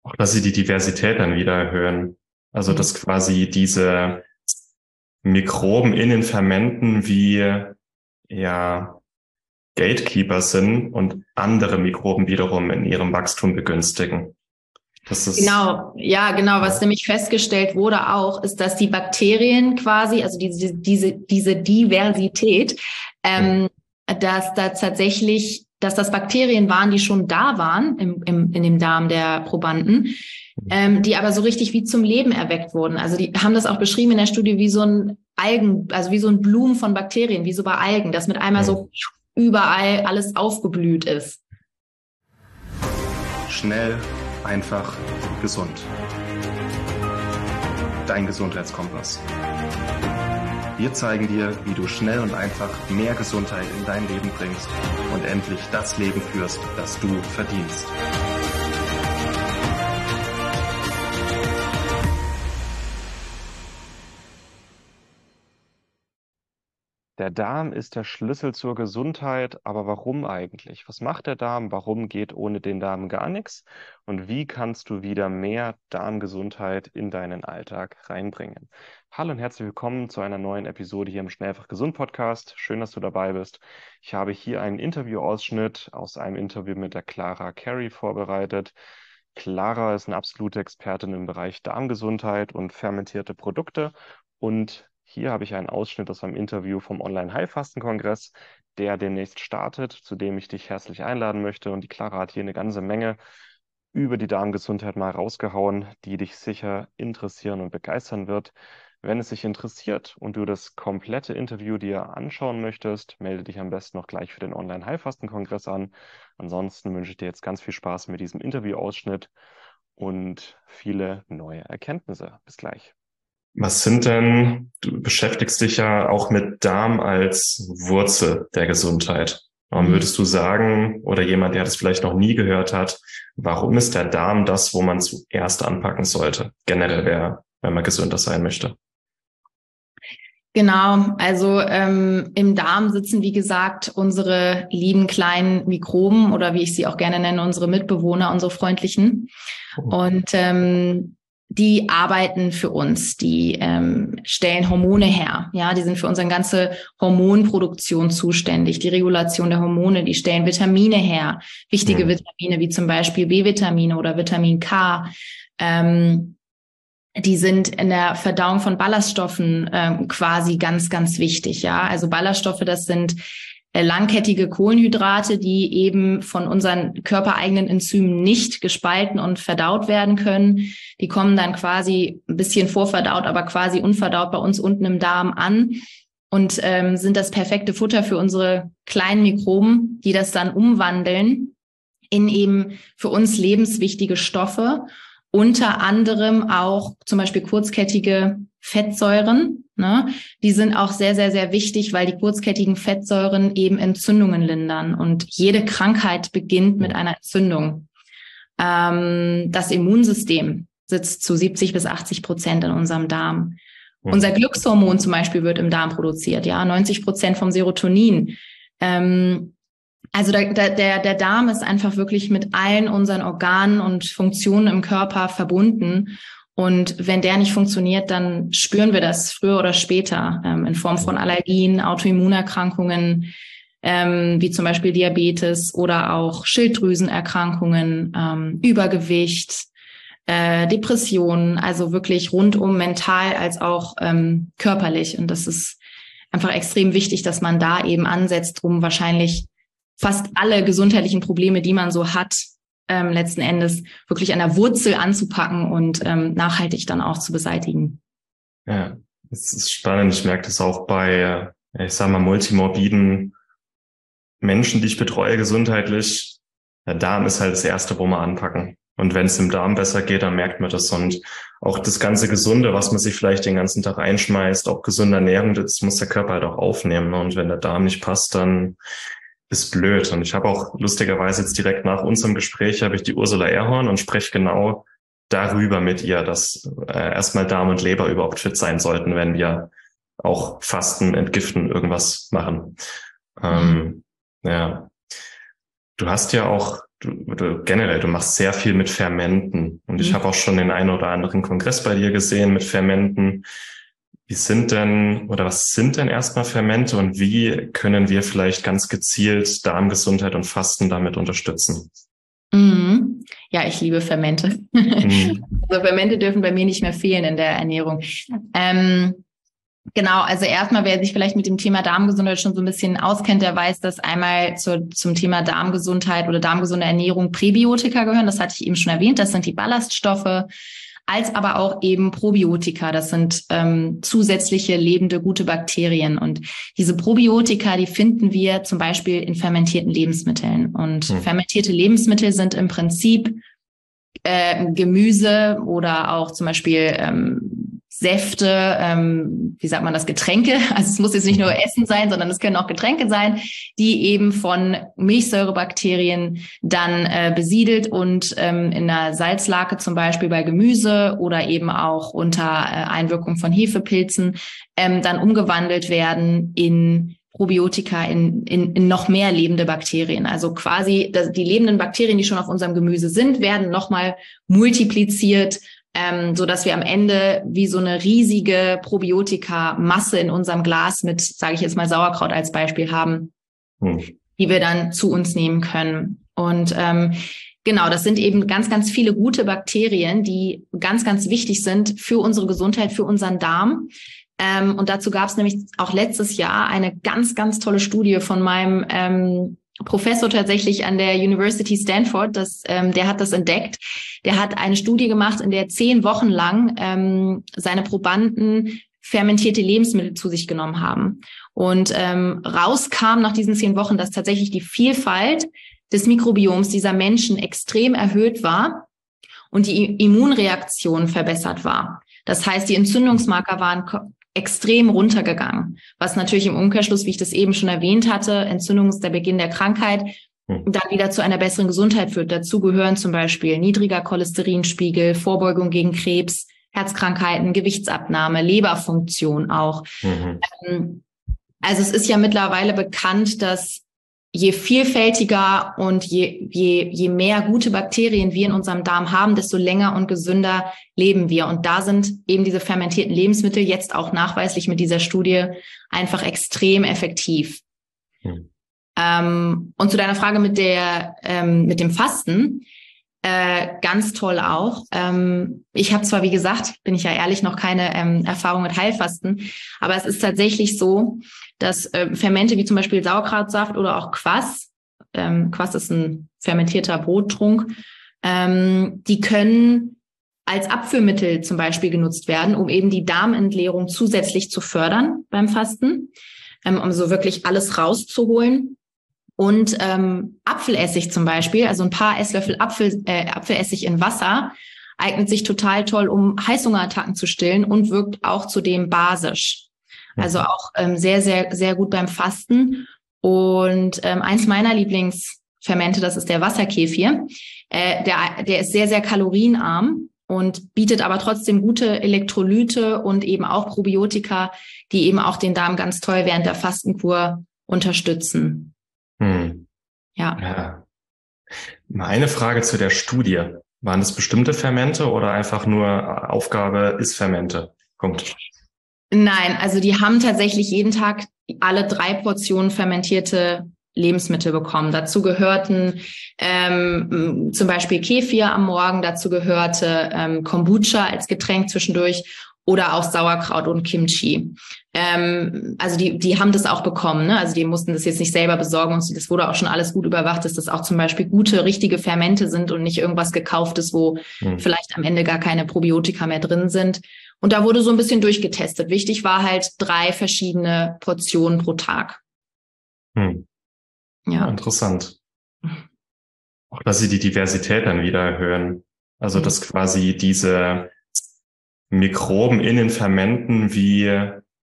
auch, dass sie die Diversität dann wieder erhöhen. Also, dass quasi diese Mikroben in den Fermenten wie, ja, Gatekeeper sind und andere Mikroben wiederum in ihrem Wachstum begünstigen. Das ist, Genau, ja, genau. Was ja. nämlich festgestellt wurde auch, ist, dass die Bakterien quasi, also diese Diversität, Hm. dass da tatsächlich, dass das Bakterien waren, die schon da waren in dem Darm der Probanden, die aber so richtig wie zum Leben erweckt wurden. Also die haben das auch beschrieben in der Studie wie so ein Algen, also wie so ein Blumen von Bakterien, wie so bei Algen, dass mit einmal Hm. so überall alles aufgeblüht ist. Schnell, einfach, gesund. Dein Gesundheitskompass. Wir zeigen dir, wie du schnell und einfach mehr Gesundheit in dein Leben bringst und endlich das Leben führst, das du verdienst. Der Darm ist der Schlüssel zur Gesundheit, aber warum eigentlich? Was macht der Darm? Warum geht ohne den Darm gar nichts? Und wie kannst du wieder mehr Darmgesundheit in deinen Alltag reinbringen? Hallo und herzlich willkommen zu einer neuen Episode hier im Schnell einfach gesund Podcast. Schön, dass du dabei bist. Ich habe hier einen Interviewausschnitt aus einem Interview mit der Clara Carey vorbereitet. Clara ist eine absolute Expertin im Bereich Darmgesundheit und fermentierte Produkte. Und hier habe ich einen Ausschnitt aus einem Interview vom Online-Heilfasten-Kongress, der demnächst startet, zu dem ich dich herzlich einladen möchte. Und die Clara hat hier eine ganze Menge über die Darmgesundheit mal rausgehauen, die dich sicher interessieren und begeistern wird. Wenn es dich interessiert und du das komplette Interview dir anschauen möchtest, melde dich am besten noch gleich für den Online-Heilfasten-Kongress an. Ansonsten wünsche ich dir jetzt ganz viel Spaß mit diesem Interviewausschnitt und viele neue Erkenntnisse. Bis gleich. Was sind denn, du beschäftigst dich ja auch mit Darm als Wurzel der Gesundheit. Warum würdest du sagen, oder jemand, der das vielleicht noch nie gehört hat, warum ist der Darm das, wo man zuerst anpacken sollte? Generell, wenn man gesünder sein möchte. Genau, also im Darm sitzen, wie gesagt, unsere lieben kleinen Mikroben oder wie ich sie auch gerne nenne, unsere Mitbewohner, unsere freundlichen. Und die arbeiten für uns, die stellen Hormone her. Ja, die sind für unsere ganze Hormonproduktion zuständig, die Regulation der Hormone, die stellen Vitamine her, wichtige Vitamine wie zum Beispiel B-Vitamine oder Vitamin K. Die sind in der Verdauung von Ballaststoffen quasi ganz, ganz wichtig. Ja, also Ballaststoffe, das sind langkettige Kohlenhydrate, die eben von unseren körpereigenen Enzymen nicht gespalten und verdaut werden können. Die kommen dann quasi ein bisschen vorverdaut, aber quasi unverdaut bei uns unten im Darm an und sind das perfekte Futter für unsere kleinen Mikroben, die das dann umwandeln in eben für uns lebenswichtige Stoffe. Unter anderem auch zum Beispiel kurzkettige Fettsäuren. Ne? Die sind auch sehr, sehr, sehr wichtig, weil die kurzkettigen Fettsäuren eben Entzündungen lindern. Und jede Krankheit beginnt mit einer Entzündung. Das Immunsystem sitzt zu 70-80% in unserem Darm. Unser Glückshormon zum Beispiel wird im Darm produziert. Ja, 90% vom Serotonin. Also der Darm ist einfach wirklich mit allen unseren Organen und Funktionen im Körper verbunden. Und wenn der nicht funktioniert, dann spüren wir das früher oder später in Form von Allergien, Autoimmunerkrankungen, wie zum Beispiel Diabetes oder auch Schilddrüsenerkrankungen, Übergewicht, Depressionen, also wirklich rundum mental als auch körperlich. Und das ist einfach extrem wichtig, dass man da eben ansetzt, um wahrscheinlich fast alle gesundheitlichen Probleme, die man so hat, letzten Endes wirklich an der Wurzel anzupacken und nachhaltig dann auch zu beseitigen. Ja, es ist spannend. Ich merke das auch bei, ich sag mal, multimorbiden Menschen, die ich betreue gesundheitlich. Der Darm ist halt das Erste, wo wir anpacken. Und wenn es dem Darm besser geht, dann merkt man das. Und auch das ganze Gesunde, was man sich vielleicht den ganzen Tag einschmeißt, auch gesunde Ernährung, das muss der Körper halt auch aufnehmen. Und wenn der Darm nicht passt, dann ist blöd. Und ich habe auch lustigerweise jetzt direkt nach unserem Gespräch habe ich die Ursula Erhorn und spreche genau darüber mit ihr, dass erstmal Darm und Leber überhaupt fit sein sollten, wenn wir auch Fasten, Entgiften, irgendwas machen. Ja. Du hast ja auch du machst sehr viel mit Fermenten. Und ich habe auch schon den einen oder anderen Kongress bei dir gesehen mit Fermenten. Was sind denn erstmal Fermente und wie können wir vielleicht ganz gezielt Darmgesundheit und Fasten damit unterstützen? Ja, ich liebe Fermente. Also Fermente dürfen bei mir nicht mehr fehlen in der Ernährung. Genau, also erstmal, wer sich vielleicht mit dem Thema Darmgesundheit schon so ein bisschen auskennt, der weiß, dass einmal zum Thema Darmgesundheit oder darmgesunde Ernährung Präbiotika gehören. Das hatte ich eben schon erwähnt. Das sind die Ballaststoffe, als aber auch eben Probiotika. Das sind zusätzliche lebende, gute Bakterien. Und diese Probiotika, die finden wir zum Beispiel in fermentierten Lebensmitteln. Und fermentierte Lebensmittel sind im Prinzip Gemüse oder auch zum Beispiel Säfte, wie sagt man das, Getränke. Also es muss jetzt nicht nur Essen sein, sondern es können auch Getränke sein, die eben von Milchsäurebakterien dann besiedelt und in einer Salzlake zum Beispiel bei Gemüse oder eben auch unter Einwirkung von Hefepilzen dann umgewandelt werden in Probiotika, in noch mehr lebende Bakterien. Also quasi die lebenden Bakterien, die schon auf unserem Gemüse sind, werden nochmal multipliziert, so dass wir am Ende wie so eine riesige Probiotika-Masse in unserem Glas mit, sage ich jetzt mal Sauerkraut als Beispiel haben, die wir dann zu uns nehmen können. Und genau, das sind eben ganz, ganz viele gute Bakterien, die ganz, ganz wichtig sind für unsere Gesundheit, für unseren Darm. Und dazu gab es nämlich auch letztes Jahr eine ganz, ganz tolle Studie von meinem Professor tatsächlich an der University Stanford, der hat das entdeckt. Der hat eine Studie gemacht, in der 10 Wochen lang seine Probanden fermentierte Lebensmittel zu sich genommen haben. Und rauskam nach diesen 10 Wochen, dass tatsächlich die Vielfalt des Mikrobioms dieser Menschen extrem erhöht war und die Immunreaktion verbessert war. Das heißt, die Entzündungsmarker waren extrem runtergegangen, was natürlich im Umkehrschluss, wie ich das eben schon erwähnt hatte, Entzündung ist der Beginn der Krankheit, dann wieder zu einer besseren Gesundheit führt. Dazu gehören zum Beispiel niedriger Cholesterinspiegel, Vorbeugung gegen Krebs, Herzkrankheiten, Gewichtsabnahme, Leberfunktion auch. Also es ist ja mittlerweile bekannt, dass je vielfältiger und je mehr gute Bakterien wir in unserem Darm haben, desto länger und gesünder leben wir. Und da sind eben diese fermentierten Lebensmittel jetzt auch nachweislich mit dieser Studie einfach extrem effektiv. Und zu deiner Frage mit dem Fasten, ganz toll auch. Ich habe zwar, wie gesagt, bin ich ja ehrlich, noch keine Erfahrung mit Heilfasten, aber es ist tatsächlich so, dass Fermente wie zum Beispiel Sauerkrautsaft oder auch Kvass, Kvass ist ein fermentierter Brottrunk, die können als Abführmittel zum Beispiel genutzt werden, um eben die Darmentleerung zusätzlich zu fördern beim Fasten, um so wirklich alles rauszuholen. Und Apfelessig zum Beispiel, also ein paar Esslöffel Apfelessig in Wasser, eignet sich total toll, um Heißhungerattacken zu stillen und wirkt auch zudem basisch. Also auch sehr, sehr, sehr gut beim Fasten. Und eins meiner Lieblingsfermente, das ist der Wasserkefir. Der ist sehr, sehr kalorienarm und bietet aber trotzdem gute Elektrolyte und eben auch Probiotika, die eben auch den Darm ganz toll während der Fastenkur unterstützen. Ja. Eine Frage zu der Studie. Waren das bestimmte Fermente oder einfach nur Aufgabe ist Fermente? Punkt. Nein, also die haben tatsächlich jeden Tag alle 3 Portionen fermentierte Lebensmittel bekommen. Dazu gehörten zum Beispiel Kefir am Morgen, dazu gehörte Kombucha als Getränk zwischendurch oder auch Sauerkraut und Kimchi. Also die haben das auch bekommen, ne? Also die mussten das jetzt nicht selber besorgen und das wurde auch schon alles gut überwacht, dass das auch zum Beispiel gute, richtige Fermente sind und nicht irgendwas Gekauftes, wo vielleicht am Ende gar keine Probiotika mehr drin sind. Und da wurde so ein bisschen durchgetestet. Wichtig war halt 3 verschiedene Portionen pro Tag. Ja, interessant. Auch, dass sie die Diversität dann wieder erhöhen. Also, dass quasi diese Mikroben in den Fermenten wie,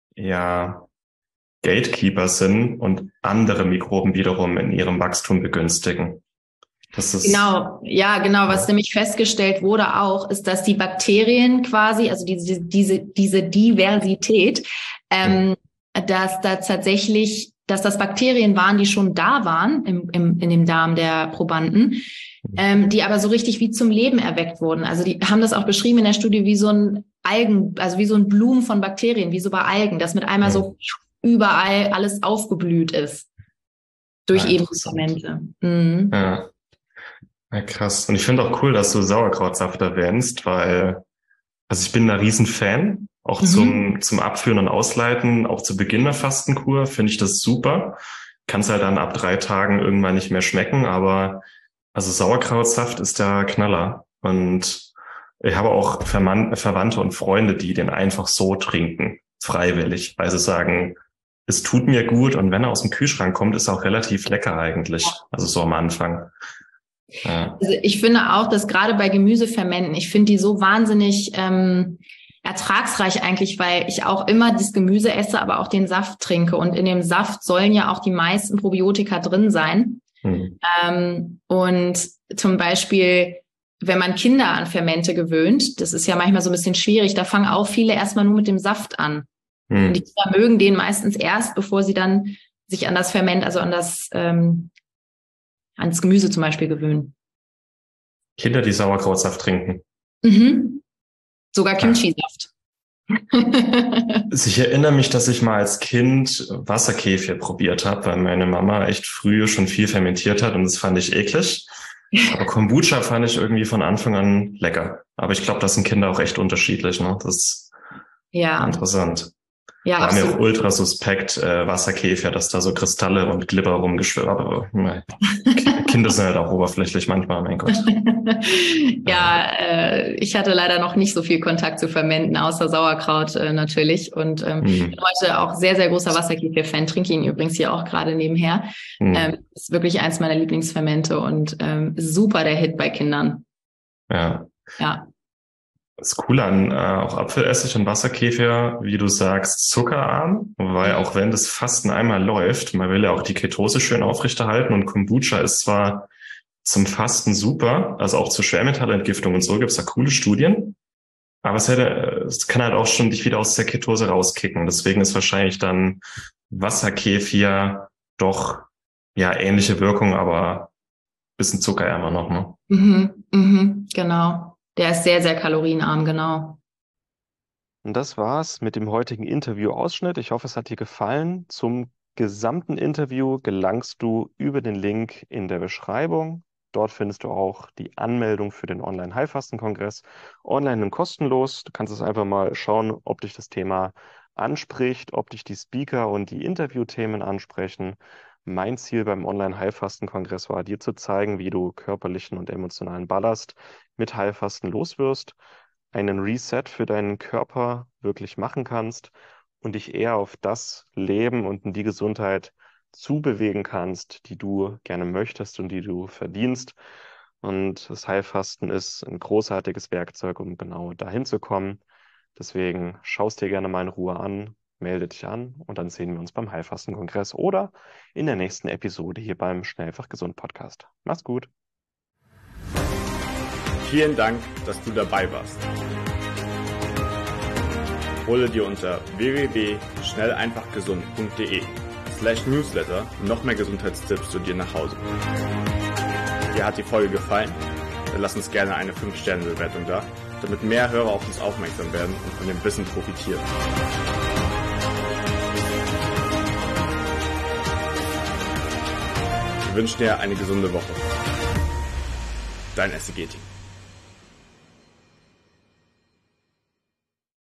Gatekeeper sind und andere Mikroben wiederum in ihrem Wachstum begünstigen. Das ist genau. Was nämlich festgestellt wurde auch, ist, dass die Bakterien quasi, also diese Diversität, dass da tatsächlich dass das Bakterien waren, die schon da waren in dem Darm der Probanden, die aber so richtig wie zum Leben erweckt wurden. Also die haben das auch beschrieben in der Studie wie so ein also wie so ein Blumen von Bakterien, wie so bei Algen, dass mit einmal so überall alles aufgeblüht ist. Durch eben die Fermente. Mhm. Ja. Ja, krass. Und ich finde auch cool, dass du Sauerkrautsaft erwähnst, weil, also ich bin da riesen Fan, auch zum Abführen und Ausleiten, auch zu Beginn der Fastenkur finde ich das super. Kann es halt dann ab 3 Tagen irgendwann nicht mehr schmecken, aber also Sauerkrautsaft ist der Knaller. Und ich habe auch Verwandte und Freunde, die den einfach so trinken, freiwillig, weil sie sagen, es tut mir gut und wenn er aus dem Kühlschrank kommt, ist er auch relativ lecker eigentlich, also so am Anfang. Ja. Also ich finde auch, dass gerade bei Gemüsefermenten, ich finde die so wahnsinnig ertragsreich eigentlich, weil ich auch immer das Gemüse esse, aber auch den Saft trinke. Und in dem Saft sollen ja auch die meisten Probiotika drin sein. Und zum Beispiel, wenn man Kinder an Fermente gewöhnt, das ist ja manchmal so ein bisschen schwierig, da fangen auch viele erstmal nur mit dem Saft an. Und die Kinder mögen den meistens erst, bevor sie dann sich an das Ferment, also an das ans Gemüse zum Beispiel gewöhnen. Kinder, die Sauerkrautsaft trinken. Sogar Kimchi-Saft. Ich erinnere mich, dass ich mal als Kind Wasserkefir probiert habe, weil meine Mama echt früh schon viel fermentiert hat und das fand ich eklig. Aber Kombucha fand ich irgendwie von Anfang an lecker. Aber ich glaube, das sind Kinder auch echt unterschiedlich, ne? Das ist interessant. Ja, war absolut. mir auch ultra suspekt, Wasserkefir, dass da so Kristalle und Glibber rumgeschwirrt. Aber Kinder sind halt auch oberflächlich manchmal, mein Gott. Ich hatte leider noch nicht so viel Kontakt zu Fermenten, außer Sauerkraut natürlich. Und bin heute auch sehr, sehr großer Wasserkefir-Fan. Trinke ihn übrigens hier auch gerade nebenher. Ist wirklich eins meiner Lieblingsfermente und super der Hit bei Kindern. Ja. Ja. Das Coole an auch Apfelessig und Wasserkefir, wie du sagst, zuckerarm, weil auch wenn das Fasten einmal läuft, man will ja auch die Ketose schön aufrechterhalten und Kombucha ist zwar zum Fasten super, also auch zur Schwermetallentgiftung und so gibt's da coole Studien, aber es kann halt auch schon dich wieder aus der Ketose rauskicken. Deswegen ist wahrscheinlich dann Wasserkefir doch ja ähnliche Wirkung, aber bisschen zuckerärmer noch, ne? Genau. Der ist sehr, sehr kalorienarm, genau. Und das war's mit dem heutigen Interview-Ausschnitt. Ich hoffe, es hat dir gefallen. Zum gesamten Interview gelangst du über den Link in der Beschreibung. Dort findest du auch die Anmeldung für den Online-Heilfasten-Kongress. Online und kostenlos. Du kannst es einfach mal schauen, ob dich das Thema anspricht, ob dich die Speaker und die Interviewthemen ansprechen. Mein Ziel beim Online-Heilfasten-Kongress war, dir zu zeigen, wie du körperlichen und emotionalen Ballast mit Heilfasten loswirst, einen Reset für deinen Körper wirklich machen kannst und dich eher auf das Leben und in die Gesundheit zubewegen kannst, die du gerne möchtest und die du verdienst. Und das Heilfasten ist ein großartiges Werkzeug, um genau dahin zu kommen. Deswegen schau es dir gerne mal in Ruhe an, melde dich an und dann sehen wir uns beim Heilfasten-Kongress oder in der nächsten Episode hier beim Schnellfach Gesund Podcast. Mach's gut. Vielen Dank, dass du dabei warst. Hole dir unter www.schnelleinfachgesund.de/Newsletter noch mehr Gesundheitstipps zu dir nach Hause. Dir hat die Folge gefallen? Dann lass uns gerne eine 5-Sterne-Bewertung da, damit mehr Hörer auf uns aufmerksam werden und von dem Wissen profitieren. Wir wünschen dir eine gesunde Woche. Dein SCG-Team.